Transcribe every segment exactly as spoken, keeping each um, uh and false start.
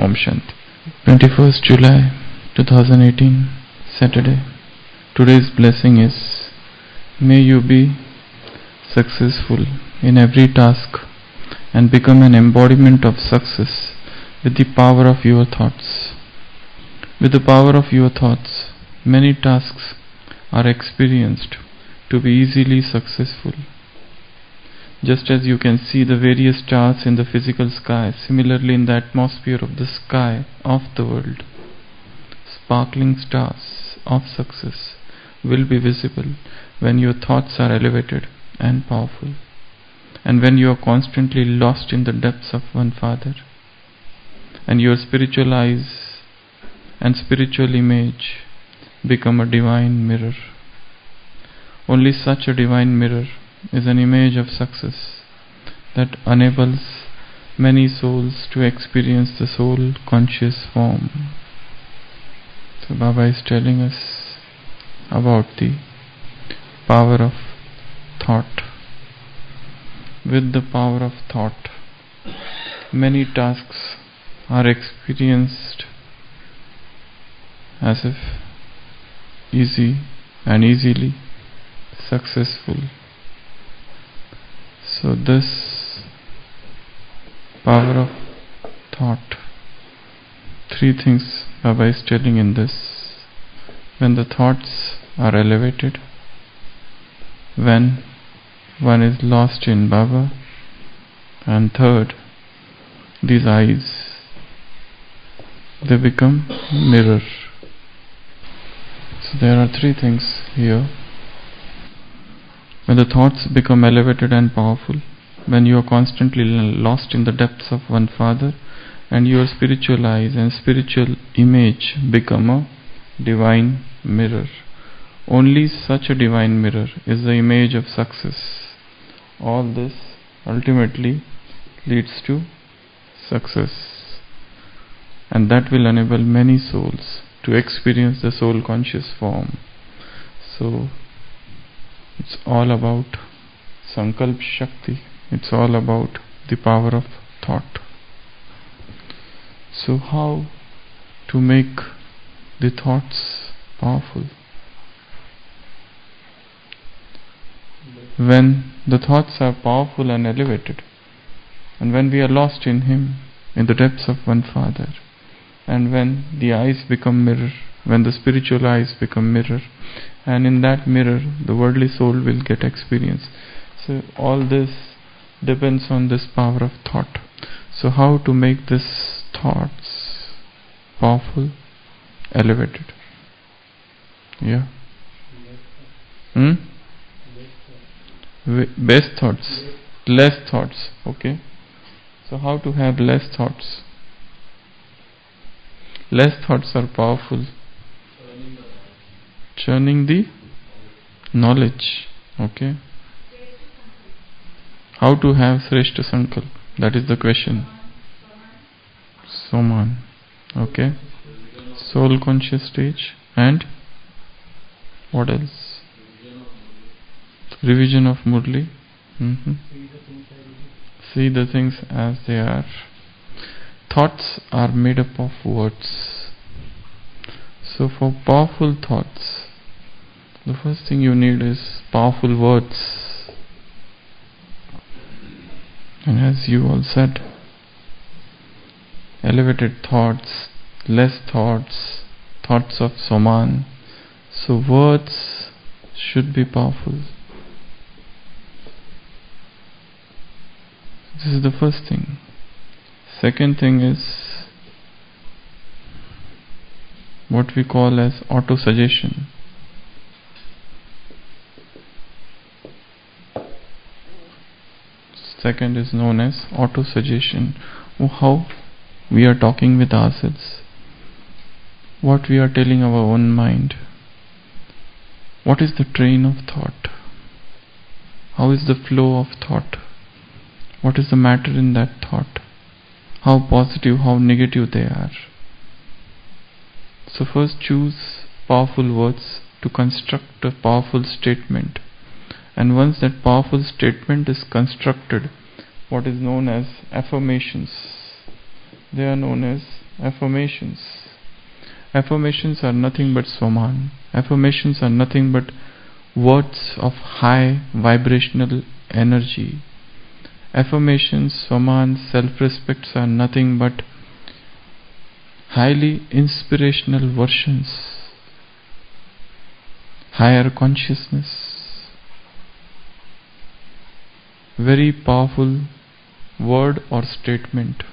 Om Shanti. twenty-first July twenty eighteen, Saturday. Today's blessing is, may you be successful in every task and become an embodiment of success with the power of your thoughts. With the power of your thoughts, many tasks are experienced to be easily successful. Just as you can see the various stars in the physical sky, similarly in the atmosphere of the sky of the world, sparkling stars of success will be visible when your thoughts are elevated and powerful, and when you are constantly lost in the depths of one Father, and your spiritual eyes and spiritual image become a divine mirror. Only such a divine mirror is an image of success that enables many souls to experience the soul conscious form. So Baba is telling us about the power of thought. With the power of thought, many tasks are experienced as if easy and easily successful. So this power of thought, three things Baba is telling in this. When the thoughts are elevated, when one is lost in Baba, and third, these eyes, they become mirror. So there are three things here. When the thoughts become elevated and powerful, when you are constantly lost in the depths of one Father, and your spiritual eyes and spiritual image become a divine mirror. Only such a divine mirror is the image of success. All this ultimately leads to success, and that will enable many souls to experience the soul conscious form. So it's all about Sankalp Shakti. It's all about the power of thought. So how to make the thoughts powerful? When the thoughts are powerful and elevated, and when we are lost in Him, in the depths of one Father, and when the eyes become mirror, when the spiritual eyes become mirror, and in that mirror the worldly soul will get experience. So all this depends on this power of thought. So how to make these thoughts powerful, elevated? Yeah. Hmm? Best thoughts, less thoughts. Okay. So how to have less thoughts? Less thoughts are powerful. Churning the knowledge. Okay. How to have Sreshta Sankalp? That is the question. Soman. Okay. Soul conscious stage. And what else? Revision of Murli. Mm-hmm. See the things as they are. Thoughts are made up of words. So for powerful thoughts, the first thing you need is powerful words. And as you all said, elevated thoughts, less thoughts, thoughts of Soman. So words should be powerful. This is the first thing. Second thing is what we call as auto-suggestion. Second is known as auto-suggestion. How we are talking with ourselves, what we are telling our own mind, what is the train of thought, how is the flow of thought, what is the matter in that thought, how positive, how negative they are. So first choose powerful words to construct a powerful statement, and once that powerful statement is constructed, what is known as affirmations, they are known as Affirmations. Affirmations are nothing but Swaman. Affirmations are nothing but words of high vibrational energy. Affirmations, Swaman, self-respects are nothing but highly inspirational versions, higher consciousness, very powerful word or statement.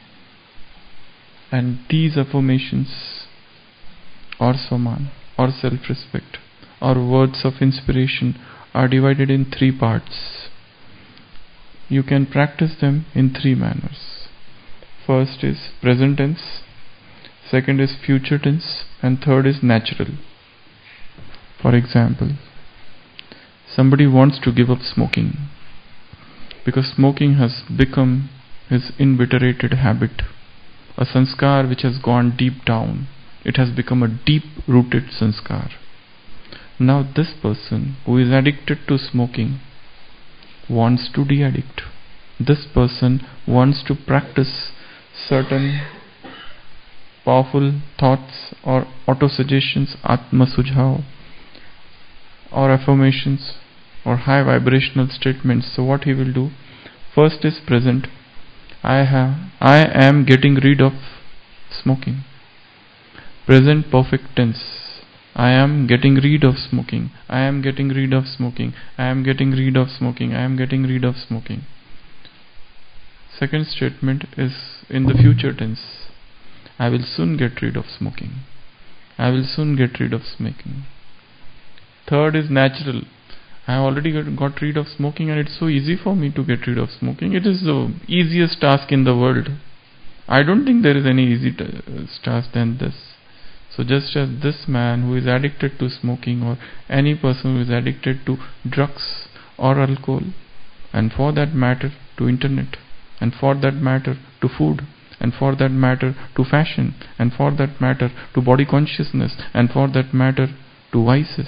And these affirmations or Swaman or self-respect or words of inspiration are divided in three parts. You can practice them in three manners. First is present tense, second is future tense, and third is natural. For example, somebody wants to give up smoking because smoking has become his inveterated habit, a sanskar which has gone deep down. It has become a deep-rooted sanskar. Now this person who is addicted to smoking wants to de-addict. This person wants to practice certain powerful thoughts or auto-suggestions, Atma Sujhav, or affirmations or high vibrational statements. So what he will do? First is present. I have, I am getting rid of smoking. Present perfect tense. I am getting rid of smoking. I am getting rid of smoking. I am getting rid of smoking. I am getting rid of smoking. Second statement is in the future tense. I will soon get rid of smoking. I will soon get rid of smoking. Third is natural. I have already got, got rid of smoking, and it's so easy for me to get rid of smoking. It is the easiest task in the world. I don't think there is any easy t- task than this. So just as this man who is addicted to smoking, or any person who is addicted to drugs or alcohol, and for that matter to internet, and for that matter to food, and for that matter to fashion, and for that matter to body consciousness, and for that matter to vices.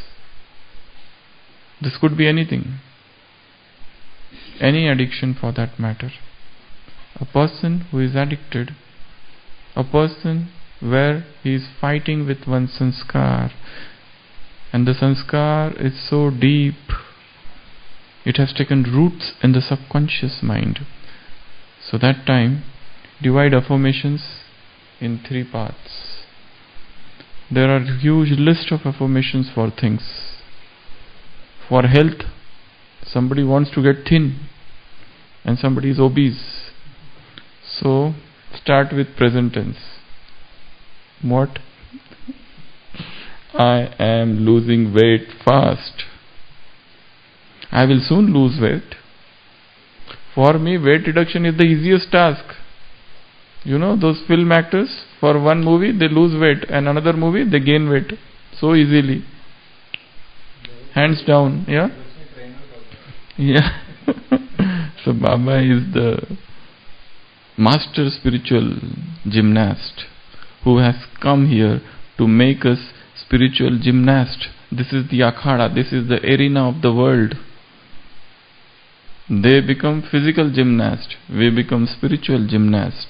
This could be anything, any addiction for that matter. A person who is addicted, a person where he is fighting with one sanskar, and the sanskar is so deep, it has taken roots in the subconscious mind. So that time, divide affirmations in three parts. There are huge list of affirmations for things. For health, somebody wants to get thin and somebody is obese. So start with present tense. What? I am losing weight fast. I will soon lose weight. For me, weight reduction is the easiest task. You know, those film actors, for one movie they lose weight, and another movie they gain weight so easily. Hands down, yeah? Yeah. So Baba is the master spiritual gymnast who has come here to make us spiritual gymnast. This is the akhada, this is the arena of the world. They become physical gymnasts, we become spiritual gymnasts.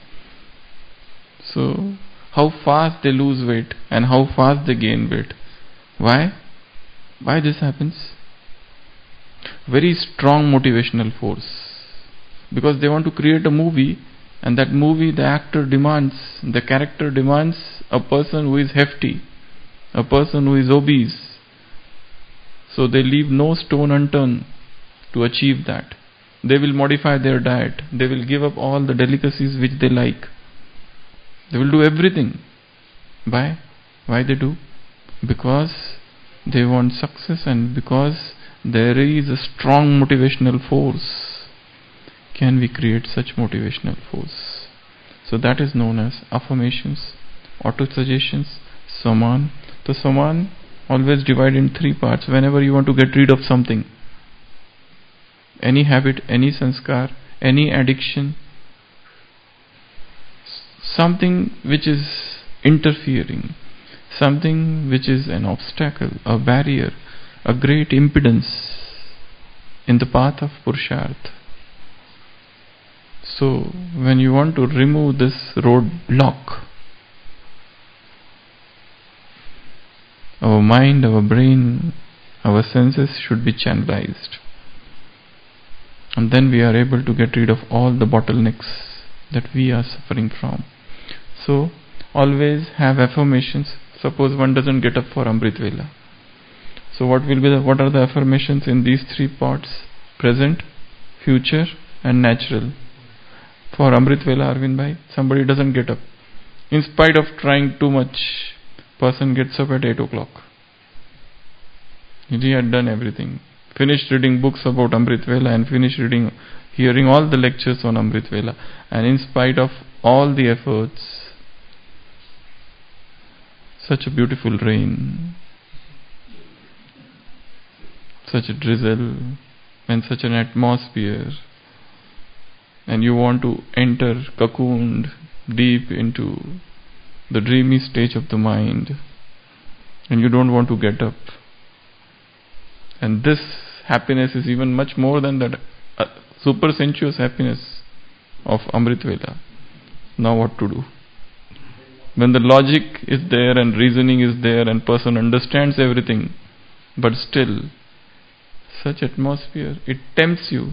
So, how fast they lose weight and how fast they gain weight. Why? Why this happens? Very strong motivational force. Because they want to create a movie, and that movie the actor demands, the character demands a person who is hefty, a person who is obese. So they leave no stone unturned to achieve that. They will modify their diet. They will give up all the delicacies which they like. They will do everything. Why? Why they do? Because they want success, and because there is a strong motivational force. Can we create such motivational force? So that is known as affirmations, auto-suggestions, Swaman. So Swaman always divide in three parts whenever you want to get rid of something. Any habit, any sanskar, any addiction, something which is interfering, something which is an obstacle, a barrier, a great impedance in the path of Purusharth. So when you want to remove this roadblock, our mind, our brain, our senses should be channelized. And then we are able to get rid of all the bottlenecks that we are suffering from. So always have affirmations. Suppose one doesn't get up for Amrit Vela. So what will be the, what are the affirmations in these three parts? Present, future and natural. For Amrit Vela, Arvind Bhai, somebody doesn't get up. In spite of trying too much, person gets up at eight o'clock. He had done everything. Finished reading books about Amrit Vela and finished reading, hearing all the lectures on Amrit Vela. And in spite of all the efforts, such a beautiful rain, such a drizzle, and such an atmosphere, and you want to enter cocooned deep into the dreamy stage of the mind, and you don't want to get up. And this happiness is even much more than that uh, super sensuous happiness of Amrit Vela. Now what to do? When the logic is there and reasoning is there and person understands everything, but still such atmosphere, it tempts you.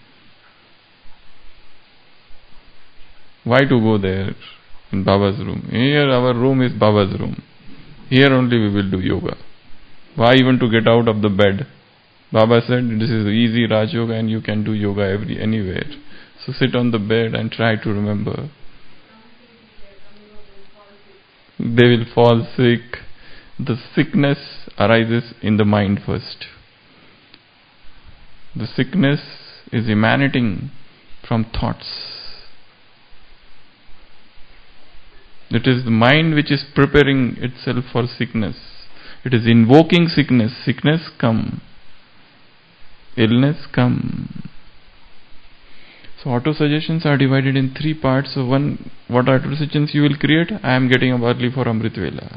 Why to go there in Baba's room? Here our room is Baba's room. Here only we will do yoga. Why even to get out of the bed? Baba said this is easy Raj Yoga and you can do yoga every anywhere. So sit on the bed and try to remember. They will fall sick. The sickness arises in the mind first. The sickness is emanating from thoughts. It is the mind which is preparing itself for sickness. It is invoking sickness. Sickness come. Illness come. So auto-suggestions are divided in three parts. So one, what auto-suggestions you will create? I am getting up early for Amrit Vela.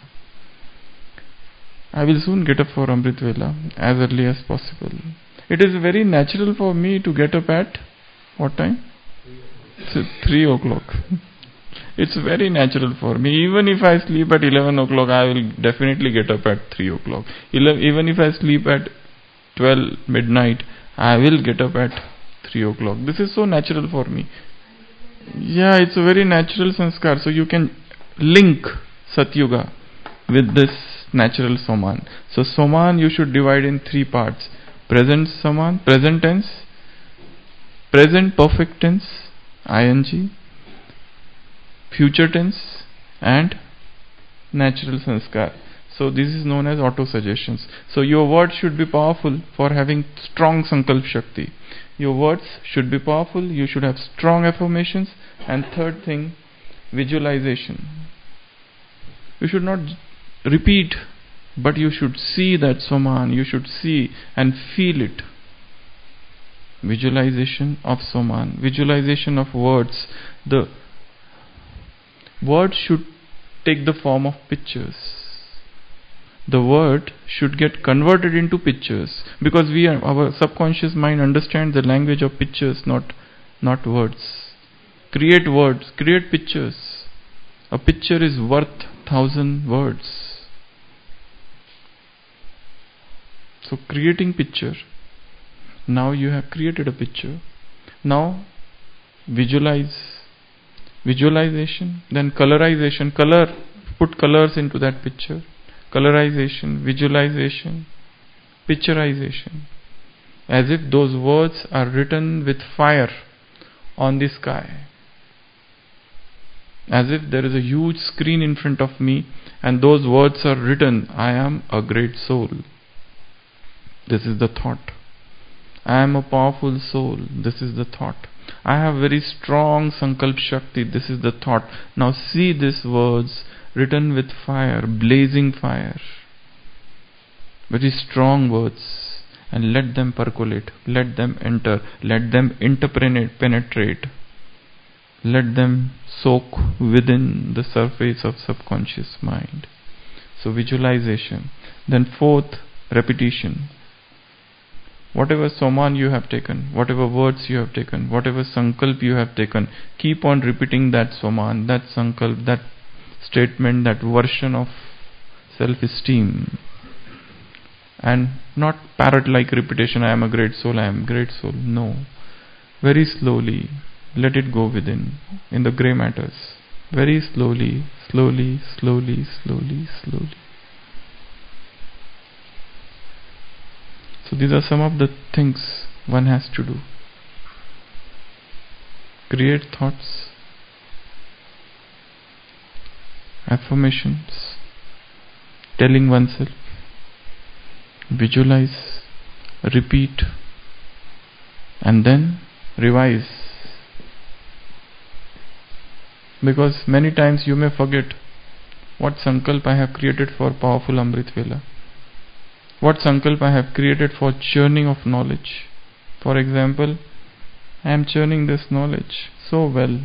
I will soon get up for Amrit Vela as early as possible. It is very natural for me to get up at what time? three o'clock. It's very natural for me. Even if I sleep at eleven o'clock, I will definitely get up at three o'clock. Even if I sleep at twelve midnight, I will get up at three o'clock. This is so natural for me. Yeah, it's a very natural sanskar. So you can link Satyuga with this natural Soman. So Soman you should divide in three parts. Present Soman, present tense, present perfect tense, ing, future tense and natural sanskar. So this is known as auto-suggestions. So your words should be powerful for having strong sankalp shakti. Your words should be powerful, you should have strong affirmations, and third thing, visualization. You should not repeat, but you should see that Soman, you should see and feel it. Visualization of Soman, visualization of words. The words should take the form of pictures. The word should get converted into pictures, because we are, our subconscious mind understands the language of pictures, not not words. Create words, create pictures. A picture is worth thousand words. So creating picture. Now you have created a picture. Now visualize. Visualization, then colorization. Color, put colors into that picture. Colorization, visualization, picturization. As if those words are written with fire on the sky. As if there is a huge screen in front of me and those words are written. I am a great soul. This is the thought. I am a powerful soul. This is the thought. I have very strong sankalp shakti. This is the thought. Now see these words written with fire, blazing fire. Very strong words. And let them percolate. Let them enter. Let them interpenetrate. Let them soak within the surface of subconscious mind. So visualization. Then fourth, repetition. Whatever soman you have taken, whatever words you have taken, whatever sankalp you have taken, keep on repeating that soman, that sankalp, that statement, that version of self-esteem. And not parrot-like repetition, I am a great soul, I am a great soul. No. Very slowly, let it go within, in the grey matters. Very slowly, slowly, slowly, slowly, slowly. So these are some of the things one has to do. Create thoughts, affirmations, telling oneself, visualize, repeat, and then revise. Because many times you may forget what sankalp I have created for powerful Amrit Vela. What sankalp I have created for churning of knowledge. For example, I am churning this knowledge so well.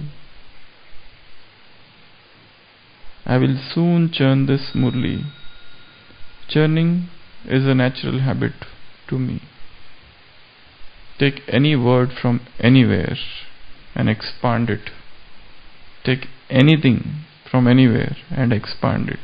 I will soon churn this Murli. Churning is a natural habit to me. Take any word from anywhere and expand it. Take anything from anywhere and expand it.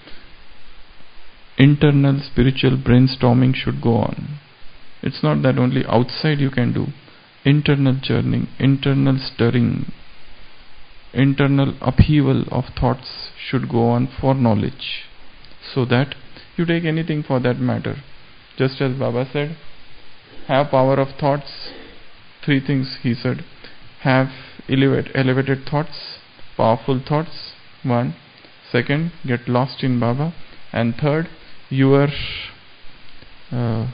Internal spiritual brainstorming should go on. It's not that only outside you can do. Internal churning, internal stirring, internal upheaval of thoughts should go on for knowledge, so that you take anything for that matter. Just as Baba said, have power of thoughts. Three things he said. Have elevate, elevated thoughts, powerful thoughts, one. Second, get lost in Baba. And third, your uh,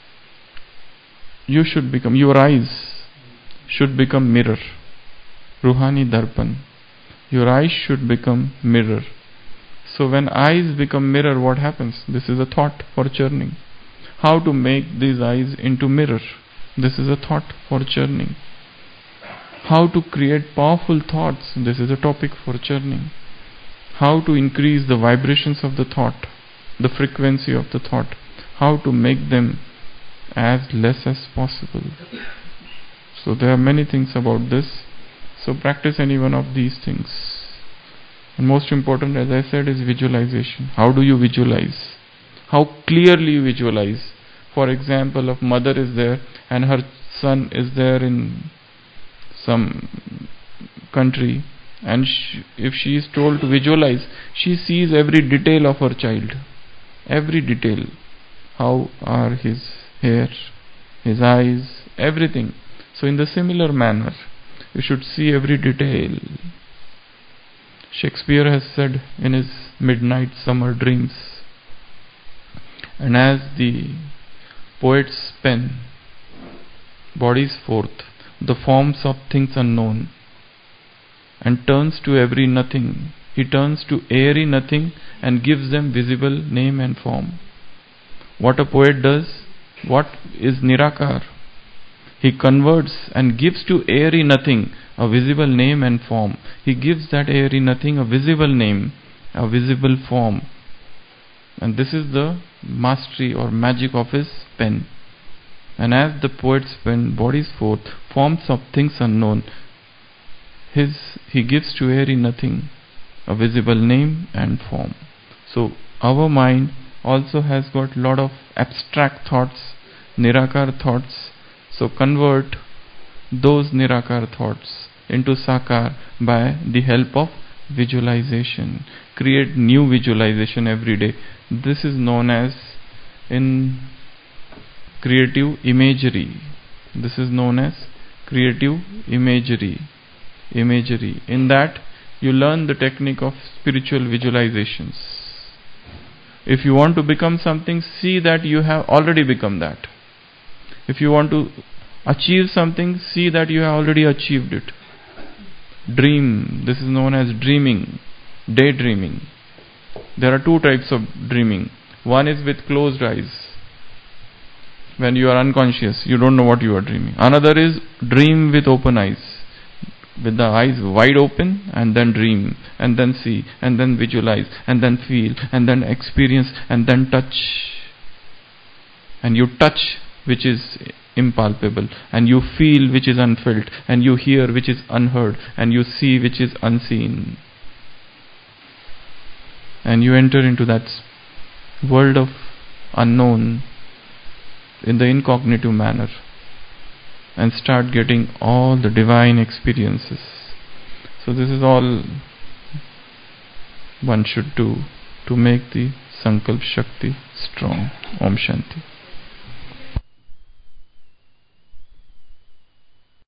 you should become, your eyes should become mirror. Ruhani Darpan. Your eyes should become mirror. So when eyes become mirror, what happens? This is a thought for churning. How to make these eyes into mirror? This is a thought for churning. How to create powerful thoughts? This is a topic for churning. How to increase the vibrations of the thought, the frequency of the thought. How to make them as less as possible. So there are many things about this. So practice any one of these things. And most important, as I said, is visualization. How do you visualize? How clearly you visualize. For example, if mother is there and her son is there in some country, and she, if she is told to visualize, she sees every detail of her child. Every detail. How are his hair, his eyes, everything. So in the similar manner, you should see every detail. Shakespeare has said in his Midnight Summer Dreams, and as the poet's pen bodies forth the forms of things unknown and turns to every nothing, he turns to airy nothing and gives them visible name and form. What a poet does, what is Nirakar? He converts and gives to airy nothing a visible name and form. He gives that airy nothing a visible name, a visible form. And this is the mastery or magic of his pen. And as the poet's pen bodies forth forms of things unknown, his he gives to airy nothing a visible name and form. So our mind also has got lot of abstract thoughts, Nirakar thoughts. So convert those Nirakar thoughts into Sakar by the help of visualization. Create new visualization every day. This is known as in creative imagery. This is known as creative imagery. Imagery. In that you learn the technique of spiritual visualizations. If you want to become something, see that you have already become that. If you want to achieve something, see that you have already achieved it. Dream. This is known as dreaming, daydreaming. There are two types of dreaming. One is with closed eyes. When you are unconscious, you don't know what you are dreaming. Another is dream with open eyes. With the eyes wide open, and then dream, and then see, and then visualize, and then feel, and then experience, and then touch. And you touch which is impalpable, and you feel which is unfelt, and you hear which is unheard, and you see which is unseen. And you enter into that world of unknown in the incognitive manner and start getting all the divine experiences. So this is all one should do to make the Sankalp Shakti strong. Om Shanti.